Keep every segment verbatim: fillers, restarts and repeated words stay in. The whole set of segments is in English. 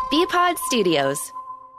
B-Pod Studios.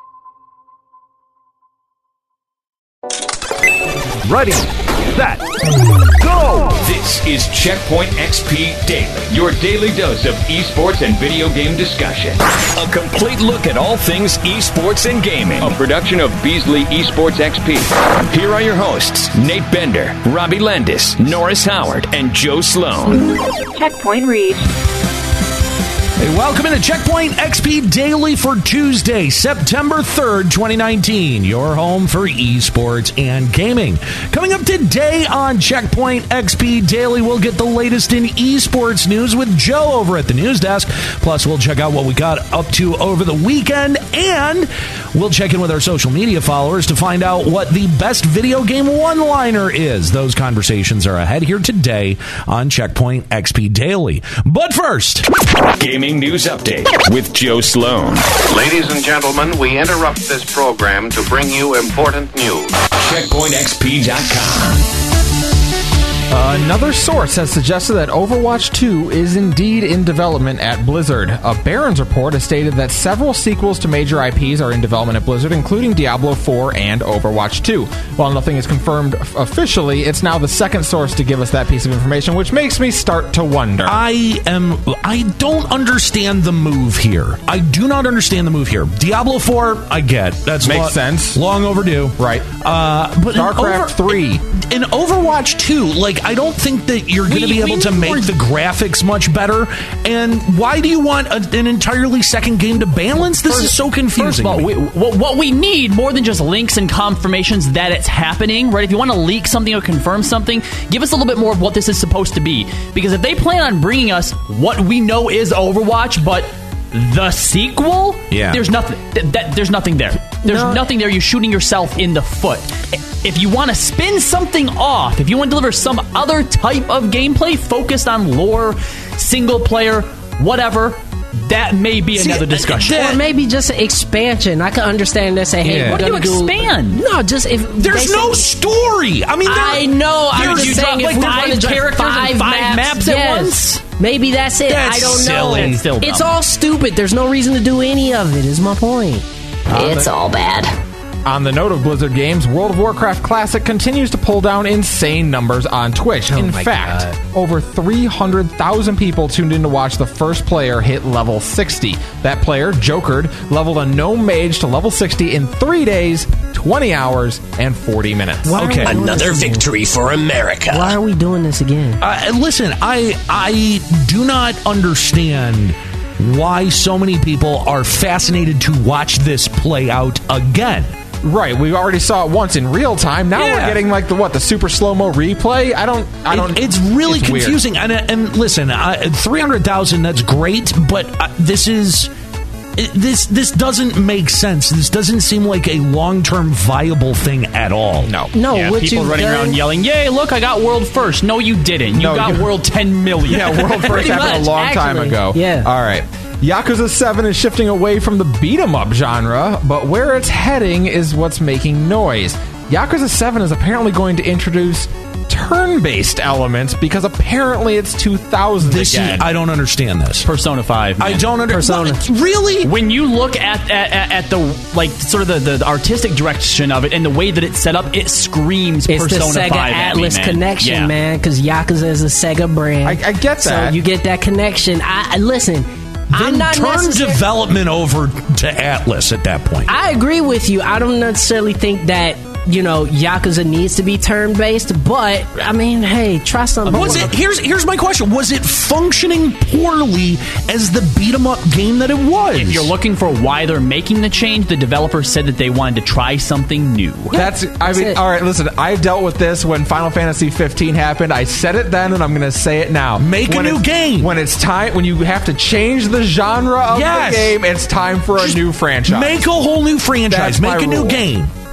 Ready, set, go! This is Checkpoint X P Daily, your daily dose of esports and video game discussion. A complete look at all things esports and gaming. A production of Beasley Esports X P. Here are your hosts, Nate Bender, Robbie Landis, Norris Howard, and Joe Sloan. Checkpoint reached. Hey, welcome into Checkpoint X P Daily for Tuesday, September third, twenty nineteen. Your home for esports and gaming. Coming up today on Checkpoint X P Daily, we'll get the latest in esports news with Joe over at the news desk. Plus, we'll check out what we got up to over the weekend, and we'll check in with our social media followers to find out what the best video game one-liner is. Those conversations are ahead here today on Checkpoint X P Daily. But first, Gaming News Update with Joe Sloan. Ladies and gentlemen, we interrupt this program to bring you important news. Checkpoint X P dot com. Another source has suggested that Overwatch two is indeed in development at Blizzard. A Barron's report has stated that several sequels to major I Ps are in development at Blizzard, including Diablo four and Overwatch two. While nothing is confirmed officially, it's now the second source to give us that piece of information, which makes me start to wonder. I am. I don't understand the move here. I do not understand the move here. Diablo four, I get. That's Makes lo- sense. Long overdue. Right. Uh, but in StarCraft Over- three. In Overwatch two, like, I don't think that you're going to be able to make the graphics much better. And why do you want a, an entirely second game to balance? This first, is so confusing. First of all, we, what, what we need more than just links and confirmations that it's happening, right? If you want to leak something or confirm something, give us a little bit more of what this is supposed to be. Because if they plan on bringing us what we know is Overwatch, but the sequel, yeah. there's nothing. Th- that, there's nothing there. There's no. nothing there. You're shooting yourself in the foot. If you want to spin something off, if you want to deliver some other type of gameplay focused on lore, single player, whatever, that may be See, another discussion. Or maybe just an expansion. I can understand that. Say, hey, Yeah. we're What do you gonna do- expand? No, just if There's they no say- story. I mean, there, I know. I'm there's- just you saying, drop, if like, we five wanna do characters and five five maps at yes. once? Maybe that's it. That's I don't silly. know. It's still dumb. It's all stupid. There's no reason to do any of it. Is my point. Uh, it's but- all bad. On the note of Blizzard games, World of Warcraft Classic continues to pull down insane numbers on Twitch. In my fact, God. over three hundred thousand people tuned in to watch the first player hit level sixty. That player, Jokered, leveled a gnome mage to level sixty in three days, twenty hours, and forty minutes. Why are we Okay. doing Another this again? victory for America. Why are we doing this again? Uh, listen, I I do not understand why so many people are fascinated to watch this play out again. Right, we already saw it once in real time. Now Yeah. we're getting like the what, the super slow-mo replay? I don't I don't It- it's really it's weird. confusing. And, and listen, uh, three hundred thousand, that's great, but uh, this is... It, this this doesn't make sense. This doesn't seem like a long-term viable thing at all. No. No, Yeah, what people you've running done, around yelling, "Yay! Look, I got world first." No, you didn't. You No, got you- world ten million. Yeah, World First Pretty happened much, a long time actually. ago. Yeah. All right. Yakuza seven is shifting away from the beat-em-up genre, but where it's heading is what's making noise. Yakuza seven is apparently going to introduce turn-based elements because apparently it's two thousand This again. is, I don't understand this. Persona five. Man. I don't understand. Persona. Really? When you look at, at at at the like sort of the, the artistic direction of it and the way that it's set up, it screams It's Persona the Sega five at me, Atlas man. connection, Yeah. man, because Yakuza is a Sega brand. I, I get so that. you get that connection. I, I listen. I'm Then not turn necessar- development over to Atlas at that point. I agree with you. I don't necessarily think that, you know, Yakuza needs to be turn-based, but, I mean, hey, try something. Was it? Here's here's my question. Was it functioning poorly as the beat 'em up game that it was? If you're looking for why they're making the change, the developer said that they wanted to try something new. That's, I mean, it. all right, listen, I dealt with this when Final Fantasy fifteen happened. I said it then, and I'm going to say it now. Make a When new it's- game. When it's time, when you have to change the genre of Yes. the game, it's time for a Just new franchise. Make a whole new franchise. That's my Make a new rule. game.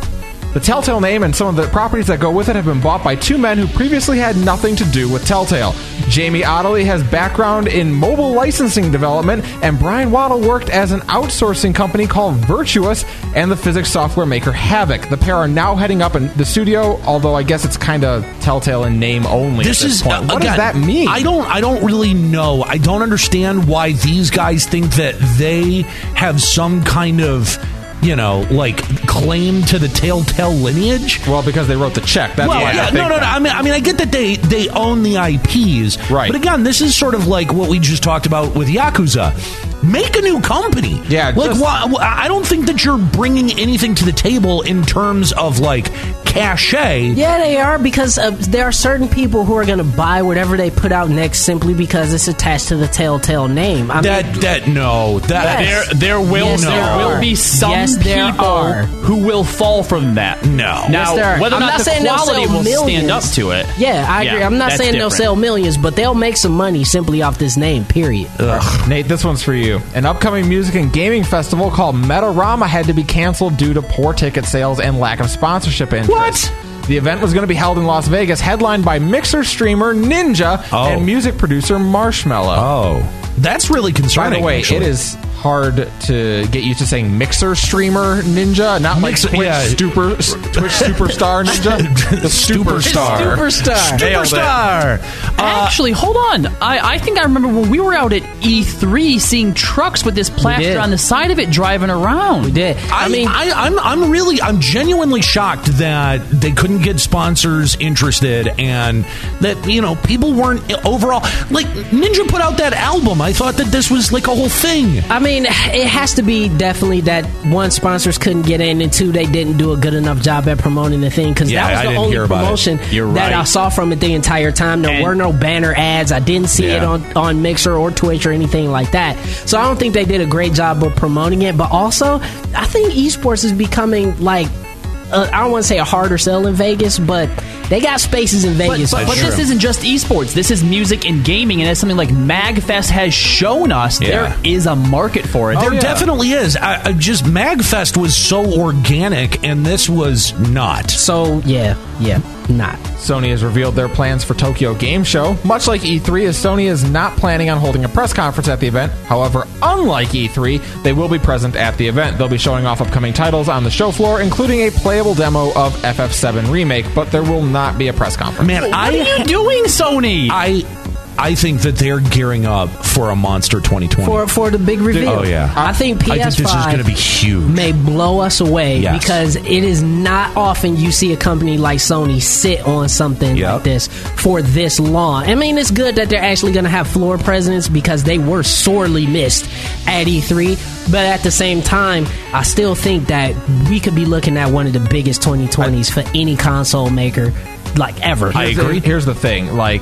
The Telltale name and some of the properties that go with it have been bought by two men who previously had nothing to do with Telltale. Jamie Ottley has background in mobile licensing development, and Brian Waddle worked as an outsourcing company called Virtuous and the physics software maker Havok. The pair are now heading up in the studio, although I guess it's kind of Telltale in name only. This, at this is point. uh, What again, does that mean? I don't. I don't really know. I don't understand why these guys think that they have some kind of, you know, like claim to the Telltale lineage. Well, because they wrote the check. That's Well, why. yeah, I think no, no, no. that. I mean, I mean, I get that they they own the I Ps, Right. But again, this is sort of like what we just talked about with Yakuza. Make a new company. Yeah, like just- why, I don't think that you're bringing anything to the table in terms of like cachet. Yeah, they are, because uh, there are certain people who are going to buy whatever they put out next simply because it's attached to the Telltale name. I That mean, that no that Yes. There, there will Yes, there there are. will be some Yes, there people are. who will fall from that. No. Now, Yes, there are. whether or I'm not, not the saying they'll quality sell will stand millions. up to it. Yeah, I agree. Yeah, I'm not that's saying they'll different. sell millions, but they'll make some money simply off this name, period. Nate, this one's for you. An upcoming music and gaming festival called Metarama had to be canceled due to poor ticket sales and lack of sponsorship interest. What? The event was going to be held in Las Vegas, headlined by mixer streamer Ninja Oh. and music producer Marshmello. Oh, that's really By concerning. the way, actually. it is hard to get used to saying mixer streamer Ninja, not Mixer- like Twitch, yeah. super, Twitch superstar Ninja. The Superstar. Superstar. Nailed it. Superstar. Uh, Actually, hold on. I, I think I remember when we were out at E three seeing trucks with this plaster did. on the side of it driving around. We did. I, I mean, I, I'm, I'm really, I'm genuinely shocked that they couldn't get sponsors interested, and that you know people weren't overall like Ninja put out that album. I thought that this was like a whole thing. I mean, it has to be definitely that one, sponsors couldn't get in, and two, they didn't do a good enough job at promoting the thing, because Yeah, that was I the didn't only hear about it. promotion You're that right. I saw from it the entire time. There And- were no banner ads. I didn't see it Yeah. on, on Mixer or Twitch or anything like that. So I don't think they did a great job of promoting it. But also, I think esports is becoming like, uh, I don't want to say a harder sell in Vegas, but they got spaces in But, Vegas. but, for but sure. this isn't just esports. This is music and gaming, and as something like MagFest has shown us, Yeah. there is a market for it. There yeah. definitely is. I, I just MagFest was so organic, and this was not. So yeah, yeah, not. Sony has revealed their plans for Tokyo Game Show. Much like E three, as Sony is not planning on holding a press conference at the event. However, unlike E three, they will be present at the event. They'll be showing off upcoming titles on the show floor, including a playable demo of F F seven Remake, but there will not be a press conference. Man, What I are you doing, Sony? I I think that they're gearing up for a monster twenty twenty. For for the big reveal. Oh, yeah. I think P S five I think this is going to be huge. may blow us away Yes. because it is not often you see a company like Sony sit on something Yep. like this for this long. I mean, it's good that they're actually going to have floor presence because they were sorely missed at E three. But at the same time, I still think that we could be looking at one of the biggest twenty twenties for any console maker, like ever. I Here's agree. The, here's the thing, like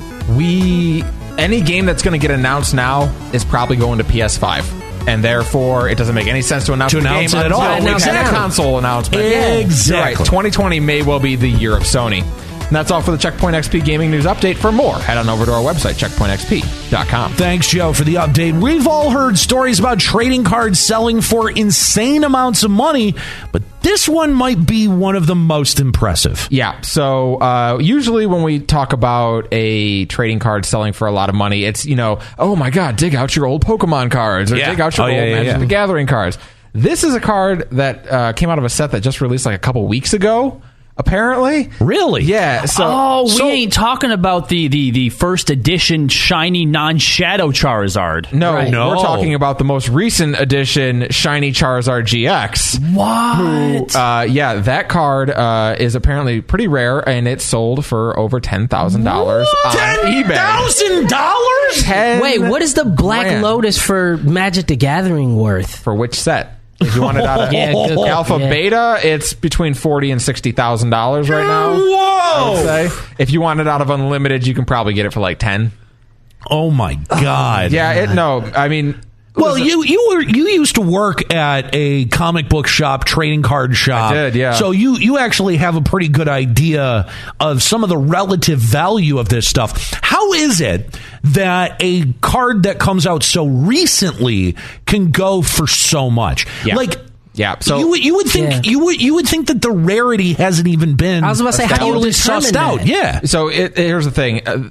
we any game that's going to get announced now is probably going to P S five. And therefore, it doesn't make any sense to announce To the announce game it at until all. we've had a Exactly. console announcement. Exactly. You're right. twenty twenty may well be the year of Sony. And that's all for the Checkpoint X P Gaming News Update. For more, head on over to our website, checkpoint x p dot com. Thanks, Joe, for the update. We've all heard stories about trading cards selling for insane amounts of money, but this one might be one of the most impressive. Yeah, so uh, usually when we talk about a trading card selling for a lot of money, it's, you know, oh my god, dig out your old Pokemon cards, or Yeah. dig out your Oh, old yeah, yeah, Magic yeah. the Gathering cards. This is a card that uh, came out of a set that just released like a couple weeks ago, apparently. Really? Yeah, so... oh, we so- ain't talking about the, the, the first edition shiny non-shadow Charizard. No, Right. No. we're talking about the most recent edition Shiny Charizard G X. What? Who, uh, yeah, that card uh, is apparently pretty rare, and it sold for over ten thousand dollars on eBay. Thousand dollars? ten Wait, what is the Black grand. Lotus for Magic the Gathering worth? For which set? If you want it out of Yeah, good. Alpha Yeah. Beta, it's between forty and sixty thousand dollars right now. I would Whoa! say. If you want it out of Unlimited, you can probably get it for like ten. Oh my God! Yeah, it no. I mean, Well, you you were you used to work at a comic book shop, trading card shop. I did, yeah. So you you actually have a pretty good idea of some of the relative value of this stuff. How is it that a card that comes out so recently can go for so much? Yeah. Like, Yeah, so you would you would think Yeah. you would you would think that the rarity hasn't even been I was about to say, how do you totally determine sussed that? out. Yeah. So it, here's the thing. Uh,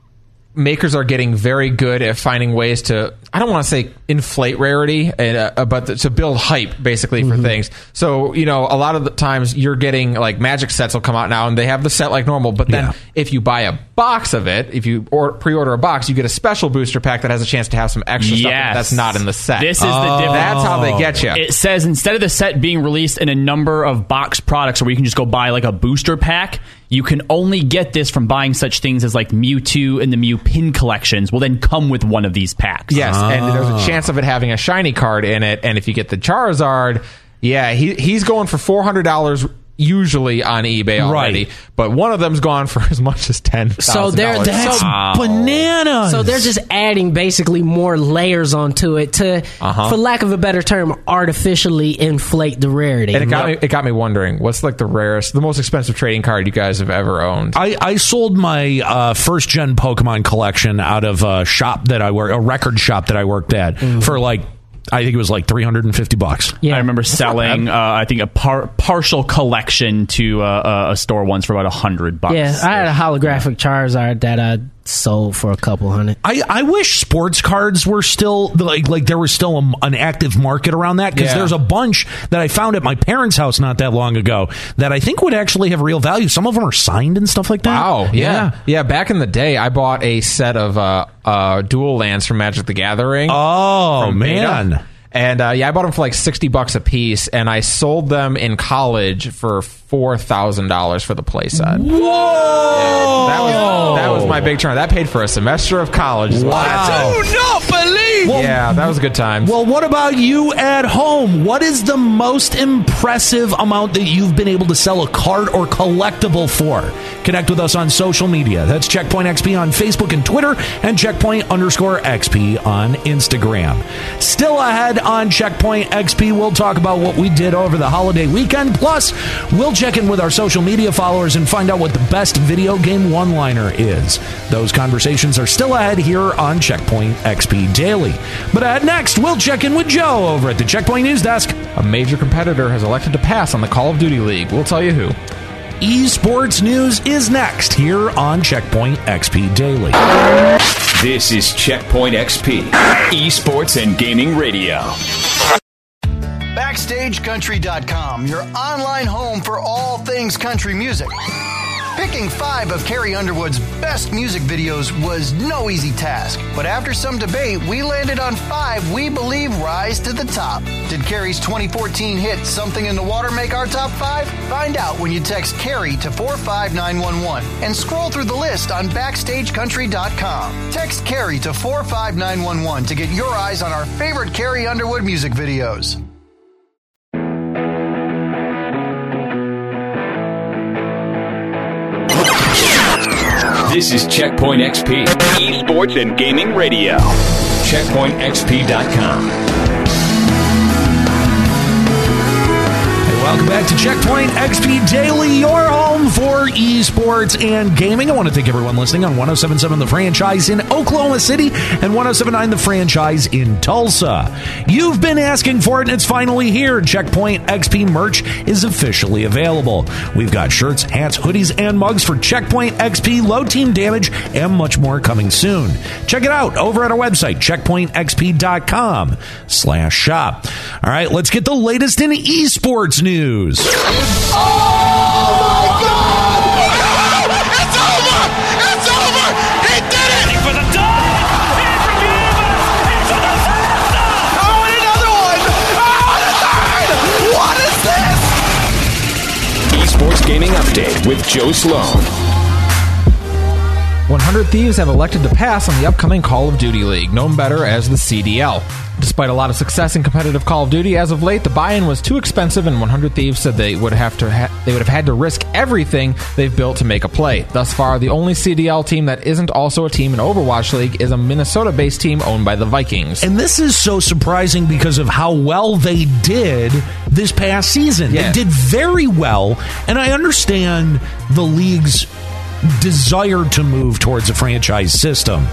makers are getting very good at finding ways to, I don't want to say inflate rarity, and, uh, but to, to build hype, basically, for mm-hmm. things. So, you know, a lot of the times you're getting, like, Magic sets will come out now, and they have the set like normal, but then yeah. if you buy a box of it, if you or, pre-order a box, you get a special booster pack that has a chance to have some extra yes. stuff that's not in the set. This is oh. the difference. That's how they get you. It says instead of the set being released in a number of box products where you can just go buy, like, a booster pack, you can only get this from buying such things as, like, Mewtwo and the Mew pin collections will then come with one of these packs. Yes, oh. and there's a chance of it having a shiny card in it, and if you get the Charizard, yeah, he he's going for four hundred dollars usually on eBay already, right. but one of them's gone for as much as ten thousand dollars. So they're That's wow. bananas. So they're just adding basically more layers onto it to, uh-huh. for lack of a better term, artificially inflate the rarity. And it got me. It got me wondering, what's like the rarest, the most expensive trading card you guys have ever owned? I, I sold my uh, first gen Pokemon collection out of a shop that I work, a record shop that I worked at, mm-hmm. for like, I think it was like three hundred fifty bucks. Yeah. I remember selling, uh, I think, a par- partial collection to uh, a store once for about a hundred bucks. Yeah, I had a holographic Charizard that I sold for a couple hundred. I, I wish sports cards were still like like there was still a, an active market around that, because yeah. there's a bunch that I found at my parents' house not that long ago that I think would actually have real value. Some of them are signed and stuff like that. Wow, yeah, yeah. yeah back in the day, I bought a set of uh, uh, dual lands from Magic the Gathering. Oh man. Beta. And uh, yeah, I bought them for like sixty bucks a piece, and I sold them in college for four thousand dollars for the playset. Whoa! Yeah, that was that was my big turn. That paid for a semester of college. Wow! I do not believe. Well, yeah, that was a good time. Well, what about you at home? What is the most impressive amount that you've been able to sell a card or collectible for? Connect with us on social media. That's Checkpoint X P on Facebook and Twitter, and Checkpoint underscore X P on Instagram. Still ahead on Checkpoint X P, we'll talk about what we did over the holiday weekend. Plus, we'll check in with our social media followers and find out what the best video game one-liner is. Those conversations are still ahead here on Checkpoint X P Daily. But ahead next, we'll check in with Joe over at the Checkpoint News Desk. A major competitor has elected to pass on the Call of Duty League. We'll tell you who. Esports news is next here on Checkpoint X P Daily. This is Checkpoint X P, Esports and Gaming Radio. Backstage Country dot com, your online home for all things country music. Picking five of Carrie Underwood's best music videos was no easy task, but after some debate, we landed on five we believe rise to the top. Did Carrie's twenty fourteen hit Something in the Water make our top five? Find out when you text Carrie to four five nine one one and scroll through the list on Backstage Country dot com. Text Carrie to four five nine one one to get your eyes on our favorite Carrie Underwood music videos. This is Checkpoint X P, Esports and Gaming Radio. Checkpoint X P dot com. Welcome back to Checkpoint X P Daily, your home for esports and gaming. I want to thank everyone listening on one oh seven point seven The Franchise in Oklahoma City and one oh seven point nine The Franchise in Tulsa. You've been asking for it, and it's finally here. Checkpoint X P merch is officially available. We've got shirts, hats, hoodies, and mugs for Checkpoint X P, low team damage, and much more coming soon. Check it out over at our website, checkpoint x p dot com slash shop. All right, let's get the latest in esports news. News. Oh my God! It's over! It's over! He did it! For the dog! He's for the first time! Oh, and another one! Oh, and a third! What is this? Esports Gaming Update with Joe Sloan. one hundred Thieves have elected to pass on the upcoming Call of Duty League, known better as the C D L. Despite a lot of success in competitive Call of Duty, as of late, the buy-in was too expensive, and one hundred Thieves said they would have to ha- they would have had to risk everything they've built to make a play. Thus far, the only C D L team that isn't also a team in Overwatch League is a Minnesota-based team owned by the Vikings. And this is so surprising because of how well they did this past season. Yeah. They did very well, and I understand the league's desire to move towards a franchise system.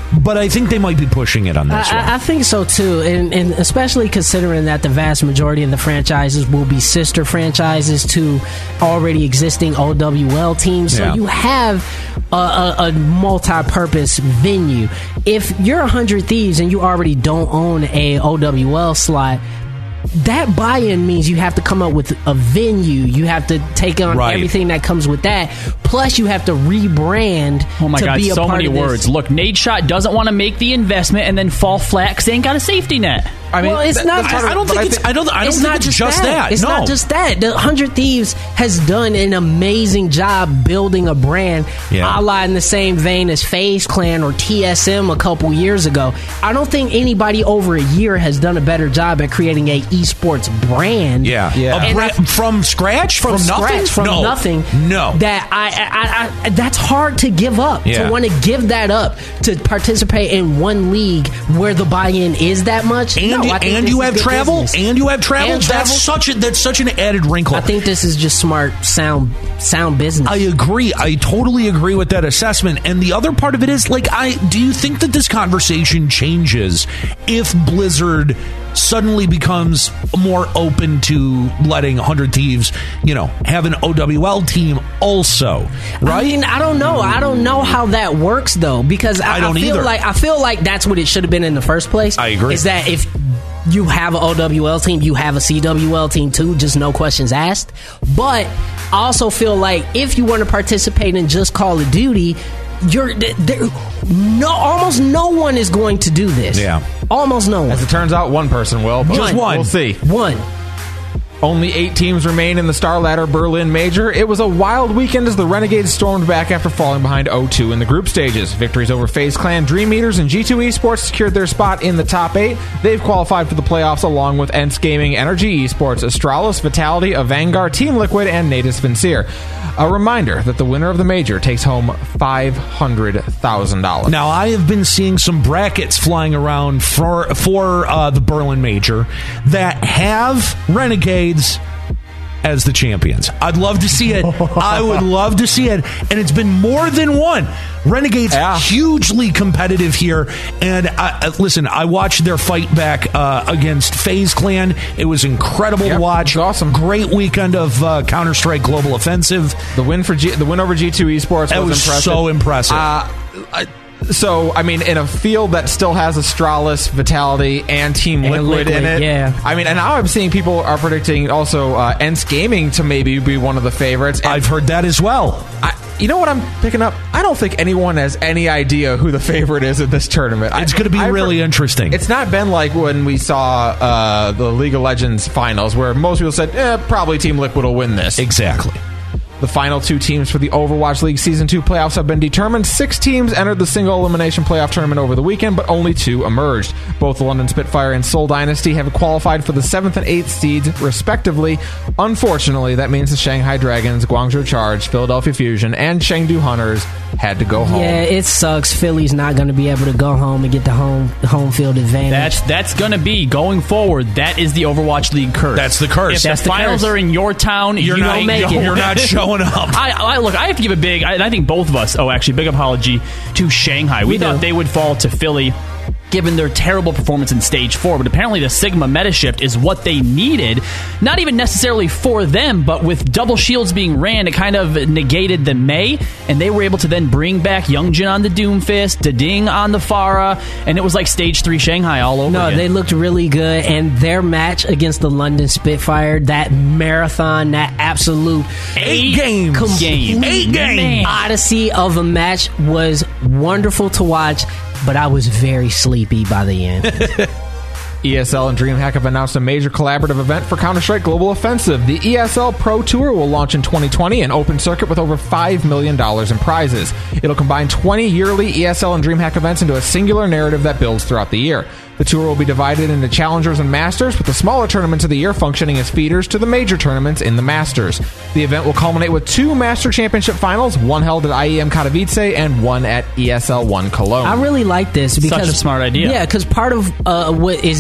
but I think they might be pushing it on this I, one. I, I think so too, and, and especially considering that the vast majority of the franchises will be sister franchises to already existing O W L teams. So Yeah. you have a, a, a multi-purpose venue. If you're one hundred Thieves and you already don't own a O W L slot, that buy-in means you have to come up with a venue. You have to take on Right. everything that comes with that. Plus, you have to rebrand. Oh my to God, be a so part many of this. words. Look, Nate Schott doesn't want to make the investment and then fall flat because they ain't got a safety net. I mean, well, it's that- not. that's part of I it, don't but think it's. I don't. I don't it's think not it's just, just that. that. It's no. not just that. The one hundred Thieves has done an amazing job building a brand, Yeah. a la in the same vein as FaZe Clan or T S M a couple years ago. I don't think anybody over a year has done a better job at creating a esports brand. Yeah, Yeah. A And bra- I- from scratch, from, From nothing, scratch, from no. nothing. No, that I, I, I, that's hard to give up. Yeah. To want to give that up to participate in one league where the buy-in is that much. and no, I think and this you is have good travel, business. and you have travel. And That's travel. such a that's such an added wrinkle. I think this is just smart, sound, sound business. I agree. I totally agree with that assessment. And the other part of it is, like, I do you think that this conversation changes if Blizzard suddenly becomes more open to letting one hundred Thieves, you know, have an O W L team also, right? I mean, I don't know. I don't know how that works though, because I, I don't feel either. like I feel like that's what it should have been in the first place. I agree. Is that if you have an O W L team, you have a C W L team too, just no questions asked. But I also feel like if you want to participate in just Call of Duty, you're there, no almost no one is going to do this. Yeah. Almost no one. As it turns out, one person will. But Just one. We'll see. One. Only eight teams remain in the Star Ladder Berlin Major. It was a wild weekend as the Renegades stormed back after falling behind oh two in the group stages. Victories over FaZe Clan, Dream Eaters, and G two Esports secured their spot in the top eight. They've qualified for the playoffs along with Ents Gaming, Energy Esports, Astralis, Vitality, Avangar, Team Liquid, and Natus Vincere. A reminder that the winner of the major takes home five hundred thousand dollars. Now, I have been seeing some brackets flying around for for uh, the Berlin Major that have Renegades as the champions. I'd love to see it. I would love to see it. And it's been more than one. Renegades Yeah. hugely competitive here. And I, uh, listen, I watched their fight back uh, against FaZe Clan. It was incredible Yep, to watch. it was awesome. Great weekend of uh, Counter-Strike Global Offensive. The win for G- the win over G two Esports That was, was impressive. so impressive. Uh, I, so, I mean, in a field that still has Astralis, Vitality, and Team And Liquid, in Liquid, it. yeah. I mean, and now I'm seeing people are predicting also uh, Ents Gaming to maybe be one of the favorites. And I've heard that as well. I, you know what I'm picking up? I don't think anyone has any idea who the favorite is at this tournament. It's I- going to be I've really heard- interesting. It's not been like when we saw uh, the League of Legends finals, where most people said, eh, probably Team Liquid will win this. Exactly. The final two teams for the Overwatch League Season two playoffs have been determined. Six teams entered the single elimination playoff tournament over the weekend, but only two emerged. Both the London Spitfire and Seoul Dynasty have qualified for the seventh and eighth seeds, respectively. Unfortunately, that means the Shanghai Dragons, Guangzhou Charge, Philadelphia Fusion, and Chengdu Hunters had to go home. Yeah, it sucks. Philly's not going to be able to go home and get the home home field advantage. That's that's going to be going forward. That is the Overwatch League curse. That's the curse. If That's the the finals curse. are in your town, You're you not- don't make it. You're not showing up. I, I look. I have to give a big. I, I think both of us. Oh, actually, big apology to Shanghai. We, We thought do. they would fall to Philly, given their terrible performance in Stage Four. But apparently, the Sigma meta shift is what they needed. Not even necessarily for them, but with double shields being ran, it kind of negated the Mei, and they were able to then bring back Youngjin on the Doomfist, Dading on the Pharah, and it was like Stage Three Shanghai all over. No, again. they looked really good, and their match against the London Spitfire, that marathon, that absolute Eight games. Game. Eight games. odyssey of a match was wonderful to watch, but I was very sleepy by the end. E S L and DreamHack have announced a major collaborative event for Counter-Strike Global Offensive. The E S L Pro Tour will launch in twenty twenty, an open circuit with over five million dollars in prizes. It'll combine twenty yearly E S L and DreamHack events into a singular narrative that builds throughout the year. The tour will be divided into Challengers and Masters, with the smaller tournaments of the year functioning as feeders to the major tournaments in the Masters. The event will culminate with two Master Championship finals, one held at I E M Katowice and one at E S L one Cologne. I really like this because Such a smart idea. Yeah, because part of uh, what is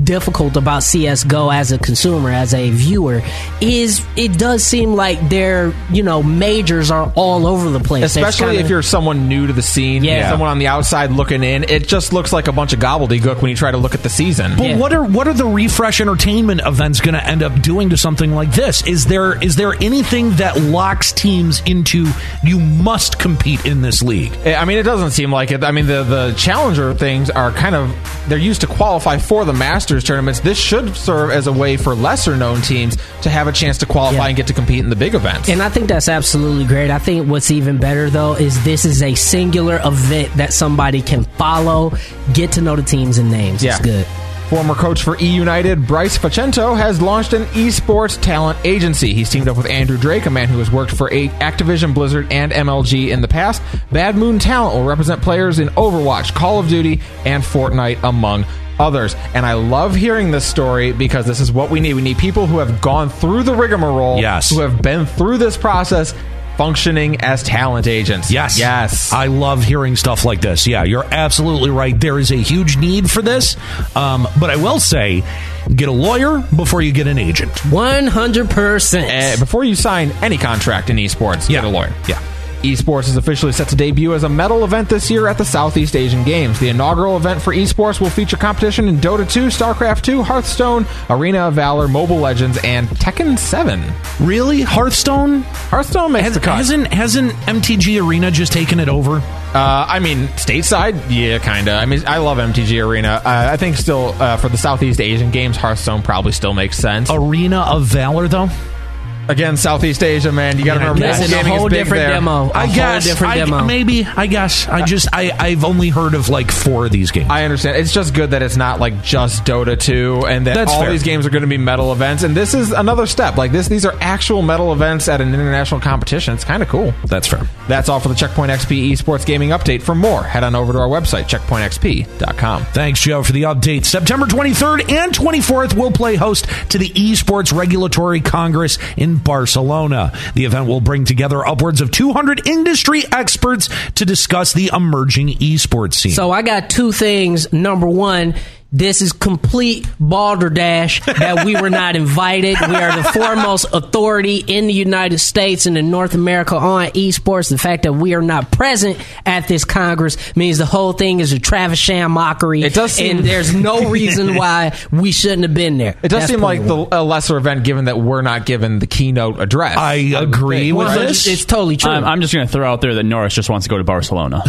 difficult about C S G O as a consumer, as a viewer, is it does seem like their, you know, majors are all over the place. Especially kinda, if you're someone new to the scene, Yeah. someone on the outside looking in. It just looks like a bunch of gobbledygook when you try to look at the season. But Yeah. what are what are the refresh entertainment events going to end up doing to something like this? Is there is there anything that locks teams into you must compete in this league? I mean, it doesn't seem like it. I mean, the, the Challenger things are kind of, they're used to qualify for the Masters tournaments. This should serve as a way for lesser-known teams to have a chance to qualify Yeah. and get to compete in the big events. And I think that's absolutely great. I think what's even better, though, is this is a singular event that somebody can follow, get to know the teams and names. Yeah. It's good. Former coach for E United, Bryce Facento, has launched an esports talent agency. He's teamed up with Andrew Drake, a man who has worked for Activision Blizzard and M L G in the past. Bad Moon Talent will represent players in Overwatch, Call of Duty, and Fortnite, among others. And I love hearing this story because this is what we need. We need people who have gone through the rigmarole, Yes. who have been through this process, functioning as talent agents. Yes. Yes. I love hearing stuff like this. Yeah, you're absolutely right. There is a huge need for this. Um, but I will say, get a lawyer before you get an agent. one hundred percent. Uh, before you sign any contract in esports, Yeah. get a lawyer. Yeah. Esports is officially set to debut as a medal event this year at the Southeast Asian Games. The inaugural event for esports will feature competition in Dota two, StarCraft two, Hearthstone, Arena of Valor, Mobile Legends, and Tekken seven. Really? Hearthstone? Hearthstone makes Has, the cut. hasn't hasn't M T G Arena just taken it over? Uh, I mean, stateside, yeah, kind of. I mean, I love M T G Arena. Uh, I think still uh, for the Southeast Asian Games, Hearthstone probably still makes sense. Arena of Valor, though? Again, Southeast Asia, man. You got to Yeah, I remember, guess. mobile Listen, a gaming whole is big different there. demo. A I whole guess. different I, demo. maybe. I guess. I just. I, I've only heard of like four of these games. I understand. It's just good that it's not like just Dota two and that That's all fair. these games are going to be medal events. And this is another step. Like this, these are actual medal events at an international competition. It's kind of cool. That's fair. That's all for the Checkpoint X P Esports Gaming Update. For more, head on over to our website, checkpoint x p dot com. Thanks, Joe, for the update. September twenty-third and twenty-fourth, we'll play host to the Esports Regulatory Congress in Barcelona. The event will bring together upwards of two hundred industry experts to discuss the emerging esports scene. So I got two things. Number one, this is complete balderdash that we were not invited. We are the foremost authority in the United States and in North America on esports. The fact that we are not present at this Congress means the whole thing is a Travis Sham mockery. It does seem- and there's no reason why we shouldn't have been there. It does That's seem point like the, one. a lesser event given that we're not given the keynote address. I agree with Well, this. It's, it's totally true. I'm, I'm just going to throw out there that Norris just wants to go to Barcelona.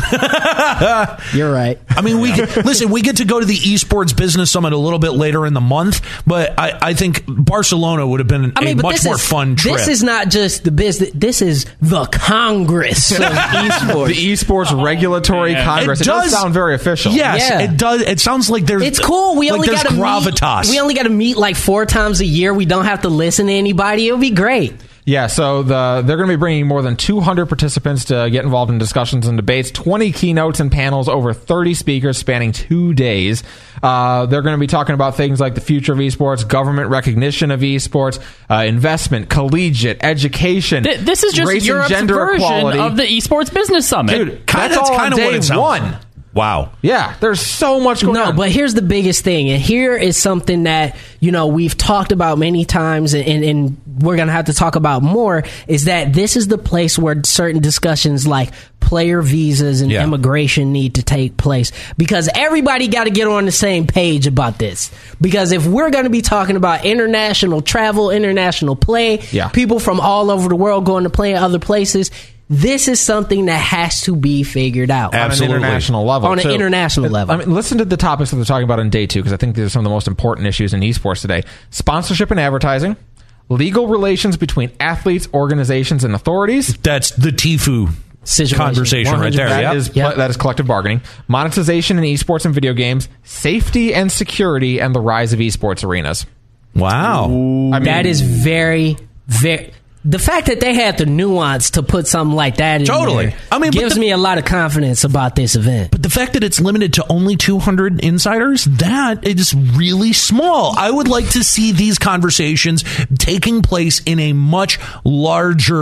You're right. I mean, we get, listen. We get to go to the Esports Business Summit a little bit later in the month, but I, I think Barcelona would have been I mean, a but much this more is, fun trip. This is not just the business. This is the Congress of esports. the Esports Regulatory yeah. Congress. It, does, sound very official. Yes, Yeah. it does. It sounds like there's. It's cool. We like only there's got to gravitas. meet. We only got to meet like four times a year. We don't have to listen to anybody. It'll be great. Yeah, so the they're going to be bringing more than two hundred participants to get involved in discussions and debates, twenty keynotes and panels, over thirty speakers spanning two days. Uh, they're going to be talking about things like the future of esports, government recognition of esports, uh, investment, collegiate, education, Th- this is just race and Europe's gender version equality. of the Esports Business Summit. Dude, Kinda- that's all kind on of what day it sounds one. like. Wow. Yeah, there's so much going No, on. but here's the biggest thing, and here is something that you know we've talked about many times, and, and, and we're gonna have to talk about more. Is that this is the place where certain discussions like player visas and Yeah. immigration need to take place, because everybody got to get on the same page about this. Because if we're going to be talking about international travel, international play, Yeah. people from all over the world going to play in other places. This is something that has to be figured out. Absolutely. On an international level. On an too. international level. I mean, listen to the topics that they're talking about in day two, because I think these are some of the most important issues in esports today. Sponsorship and advertising, legal relations between athletes, organizations, and authorities. That's the Tifu Situation. conversation right there. That Yep. is Yep. that is collective bargaining. Monetization in esports and video games, safety and security, and the rise of esports arenas. Wow. I mean, That is very, very. The fact that they had the nuance to put something like that in Totally. there I mean, but gives the- me a lot of confidence about this event. But the fact that it's limited to only two hundred insiders, that is really small. I would like to see these conversations taking place in a much larger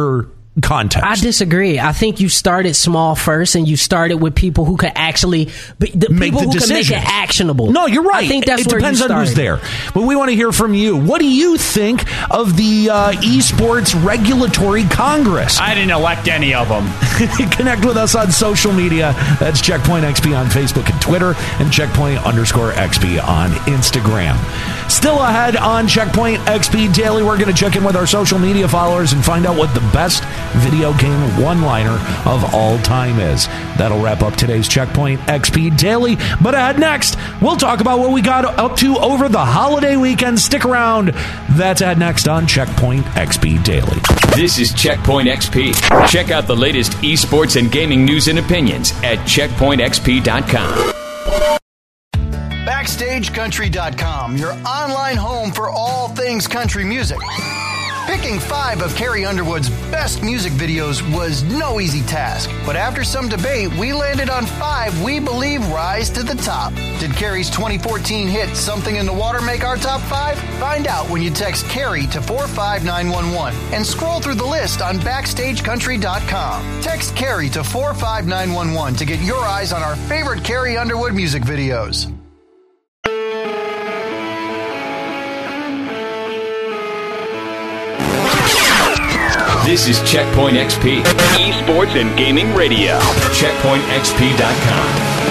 context. I disagree. I think you started small first, and you started with people who could actually be, the make people the who decisions. can make it actionable. No, you're right. I think that's it where depends you on who's started. there. But we want to hear from you. What do you think of the uh, Esports Regulatory Congress? I didn't elect any of them. Connect with us on social media. That's Checkpoint X P on Facebook and Twitter, and Checkpoint underscore X P on Instagram. Still ahead on Checkpoint X P Daily, we're going to check in with our social media followers and find out what the best video game one-liner of all time is. That'll wrap up today's Checkpoint X P Daily. But ahead next, we'll talk about what we got up to over the holiday weekend. Stick around. That's ahead next on Checkpoint X P Daily. This is Checkpoint X P. Check out the latest esports and gaming news and opinions at checkpoint x p dot com. Backstage Country dot com, your online home for all things country music. Picking five of Carrie Underwood's best music videos was no easy task, but after some debate, we landed on five we believe rise to the top. Did Carrie's twenty fourteen hit Something in the Water make our top five? Find out when you text Carrie to four five nine one one and scroll through the list on Backstage Country dot com. Text Carrie to four five nine one one to get your eyes on our favorite Carrie Underwood music videos. This is Checkpoint X P, esports and gaming radio. checkpoint x p dot com.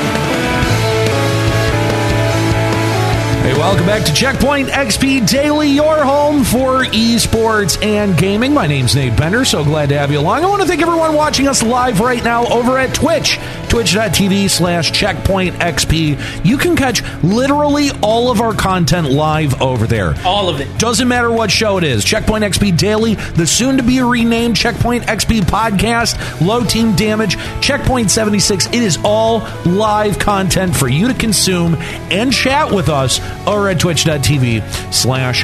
Hey, welcome back to Checkpoint X P Daily, your home for esports and gaming. My name's Nate Bender, so glad to have you along. I want to thank everyone watching us live right now over at Twitch, twitch.tv slash checkpointxp. You can catch literally all of our content live over there. All of it. Doesn't matter what show it is. Checkpoint X P Daily, the soon-to-be renamed Checkpoint X P Podcast, Low Team Damage, Checkpoint seventy-six. It is all live content for you to consume and chat with us over at twitch.tv slash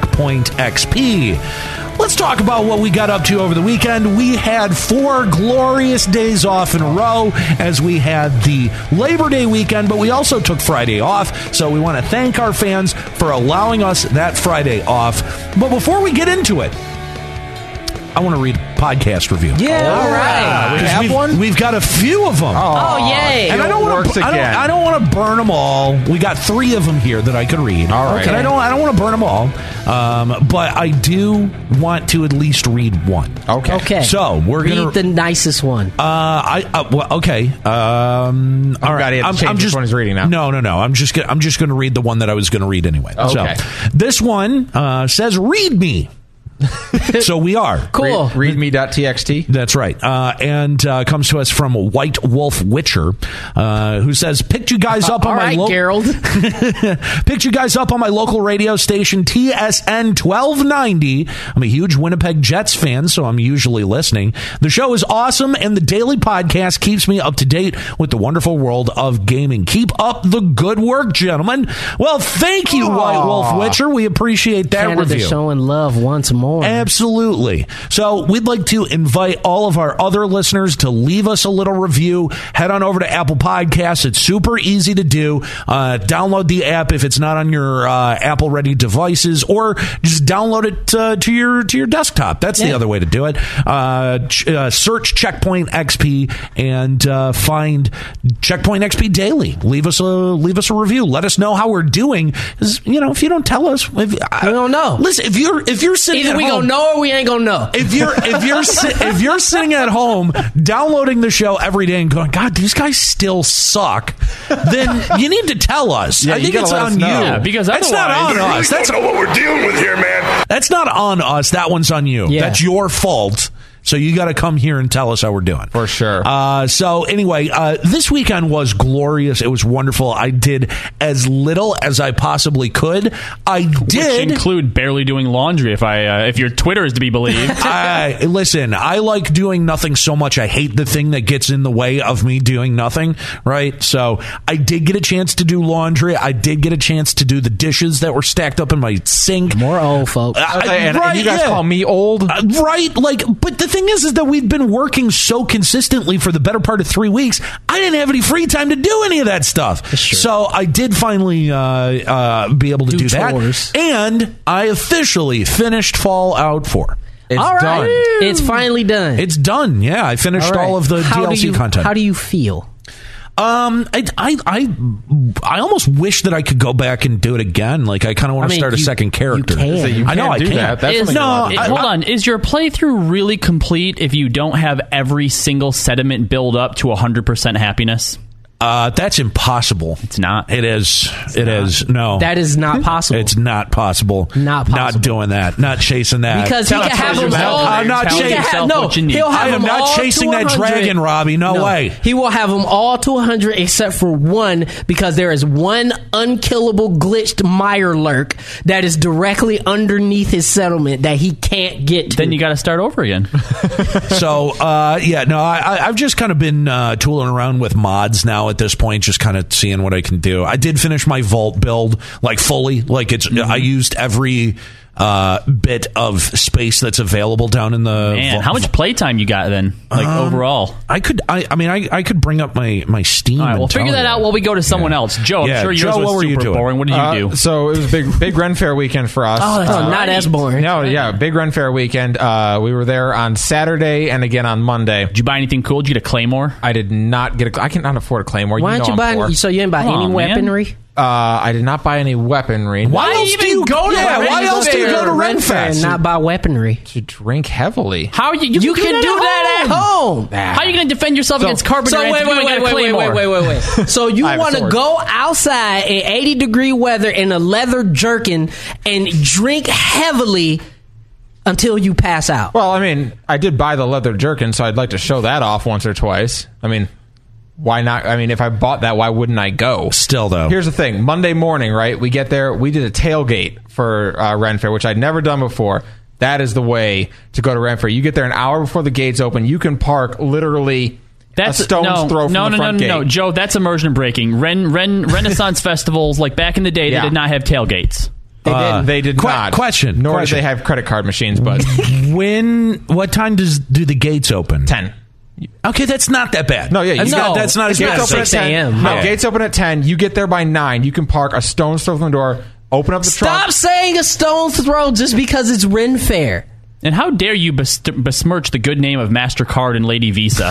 checkpointxp. Let's talk about what we got up to over the weekend. We had four glorious days off in a row as we had the Labor Day weekend, but we also took Friday off, so we want to thank our fans for allowing us that Friday off. But before we get into it, I want to read podcast review. Yeah, all right. We have we've, one? We've got a few of them. Oh, yay. And I don't want works to. I don't, again. I don't want to burn them all. We got three of them here that I could read. All right. And I don't. I don't want to burn them all. Um, but I do want to at least read one. Okay. Okay. So we're Read gonna. the nicest one. Uh, I uh, well, okay. Um, all God, right. he had to I'm, change I'm which just one he's reading now. No, no, no. I'm just. Gonna, I'm just going to read the one that I was going to read anyway. Okay. So this one uh, says, "Read me." So we are. Cool. Read, readme.txt. That's right. Uh, and uh, comes to us from White Wolf Witcher, uh, who says, picked you guys up All on right, my local Gerald. picked you guys up on my local radio station, T S N twelve ninety. I'm a huge Winnipeg Jets fan, so I'm usually listening. The show is awesome, and the daily podcast keeps me up to date with the wonderful world of gaming. Keep up the good work, gentlemen. Well, thank you, Aww. White Wolf Witcher. We appreciate that Canada review. showing love once more. Absolutely. So we'd like to invite all of our other listeners to leave us a little review. Head on over to Apple Podcasts. It's super easy to do. Uh, download the app if it's not on your uh, Apple ready devices, or just download it uh, to your to your desktop. That's Yeah. the other way to do it. Uh, ch- uh, search Checkpoint X P and uh, find Checkpoint X P Daily. Leave us a leave us a review. Let us know how we're doing. 'Cause, you know, if you don't tell us, if, I, We don't know. Listen, if you're if you're sitting Either at we home, gonna know or we ain't gonna know. if you're if you're si- if you're sitting at home downloading the show every day and going, God, these guys still suck, then you need to tell us. Yeah, I you think gotta it's let us on you. know. Yeah, because that's not on otherwise- us. That's know what we're dealing with here, man. that's not on us. That one's on you. Yeah. That's your fault. So you got to come here and tell us how we're doing. For sure. Uh, so anyway, uh, this weekend was glorious. It was wonderful. I did as little as I possibly could. I did. Which include barely doing laundry, if I uh, if your Twitter is to be believed. I, listen, I like doing nothing so much. I hate the thing that gets in the way of me doing nothing, right? So I did get a chance to do laundry. I did get a chance to do the dishes that were stacked up in my sink. More old folks. I- Okay, and, right, and you guys yeah. call me old? Uh, right, like, but the thing is, is that we've been working so consistently for the better part of three weeks. I didn't have any free time to do any of that stuff. So I did finally uh, uh, be able to do, Do chores. that, and I officially finished Fallout four. It's all right. done. It's finally done. It's done. Yeah, I finished all, All right. all of the How D L C do you, content. How do you feel? Um, I, I, I, I almost wish that I could go back and do it again. Like, I kind of want I to mean, start a you- second character. you can. So you I know can't I do can't. that. That's Is, something no, wrong. it- I- hold I- on. Is your playthrough really complete if you don't have every single sediment build up to one hundred percent happiness? Uh, that's impossible. It's not. It is. It is. No. That is not possible. It's not possible. Not possible. Not doing that. Not chasing that. because he Tell- can tell have them yourself- all. I'm not tell he can chasing- yourself have, no, what you need. he'll have I am them not all chasing to that one hundred. dragon, Robbie. No way. He will have them all to one hundred except for one because there is one unkillable glitched Mirelurk that is directly underneath his settlement that he can't get to. Then you got to start over again. So, uh, yeah, no, I, I- I've just kind of been uh, tooling around with mods now at this point, just kind of seeing what I can do. I did finish my Vault build, like, fully. Like, it's Mm-hmm. I used every uh, bit of space that's available down in the Man, vault. how much playtime you got then? Like Um, overall? I could, I, I mean, I, I could bring up my, my Steam. All right, and we'll tell figure that you. out while we go to someone Yeah. else. Joe, I'm Yeah, sure yours Joe, was what were you super doing? boring. What did you Uh, do? So it was a big, big Ren Fair weekend for us. Oh, that's Uh, not as boring. No, yeah, big Ren Fair weekend. Uh, we were there on Saturday and again on Monday. Did you buy anything cool? Did you get a Claymore? I did not get a. I cannot afford a Claymore. Why you don't know you I'm buy? poor. So you didn't buy Come any on, man. weaponry? Uh, I did not buy any weaponry. Why else even do you go to yeah, Ren why else do you Fair? go to Ren Fair Renfest? and not buy weaponry? To drink heavily. How are you? You, You can do that at home. How are you going to defend yourself So- against Carpenter? So Ants wait, if you wait, ain't got wait, a wait, wait, Claymore? wait, wait, wait, wait. So you I have a want to sword. go outside in eighty degree weather in a leather jerkin and drink heavily until you pass out? Well, I mean, I did buy the leather jerkin, so I'd like to show that off once or twice. I mean, why not? I mean, if I bought that, why wouldn't I go? Still, though. Here's the thing. Monday morning, right? We get there. We did a tailgate for uh, Ren Fair, which I'd never done before. That is the way to go to Ren Fair. You get there an hour before the gates open. You can park literally That's a stone's no, throw from no, the no, front no, no, gate. no, Joe. That's immersion breaking. Ren, Ren, Renaissance festivals, like back in the day, Yeah. they did not have tailgates. They Uh, did, they did que- not. question, Nor question. did they have credit card machines, but When, what time does do the gates open? ten. Okay, that's not that bad. No, yeah, you that's, got- not, that's not as Gates bad. as open at six ten. a.m. No, Yeah. gates open at ten. You get there by nine. You can park a stone's throw from the door. Open up the Stop trunk. saying a stone's throw just because it's Ren Fair. And how dare you bes- besmirch the good name of MasterCard and Lady Visa?